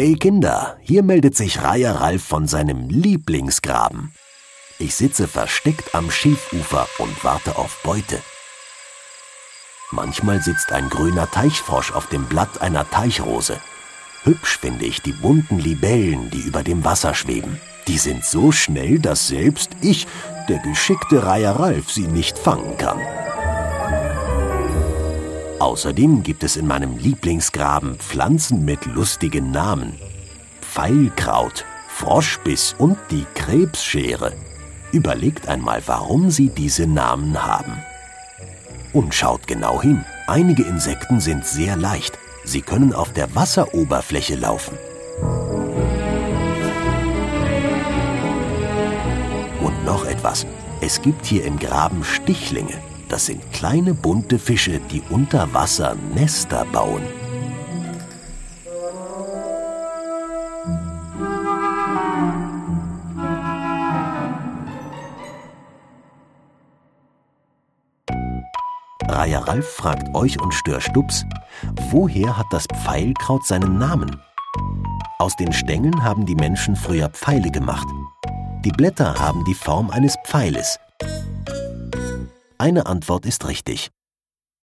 Hey Kinder, hier meldet sich Reiher Ralf von seinem Lieblingsgraben. Ich sitze versteckt am Schiefufer und warte auf Beute. Manchmal sitzt ein grüner Teichfrosch auf dem Blatt einer Teichrose. Hübsch finde ich die bunten Libellen, die über dem Wasser schweben. Die sind so schnell, dass selbst ich, der geschickte Reiher Ralf, sie nicht fangen kann. Außerdem gibt es in meinem Lieblingsgraben Pflanzen mit lustigen Namen. Pfeilkraut, Froschbiss und die Krebsschere. Überlegt einmal, warum sie diese Namen haben. Und schaut genau hin. Einige Insekten sind sehr leicht. Sie können auf der Wasseroberfläche laufen. Und noch etwas. Es gibt hier im Graben Stichlinge. Das sind kleine bunte Fische, die unter Wasser Nester bauen. Reiher Ralf fragt euch und Stör Stups, woher hat das Pfeilkraut seinen Namen? Aus den Stängeln haben die Menschen früher Pfeile gemacht. Die Blätter haben die Form eines Pfeiles. Eine Antwort ist richtig.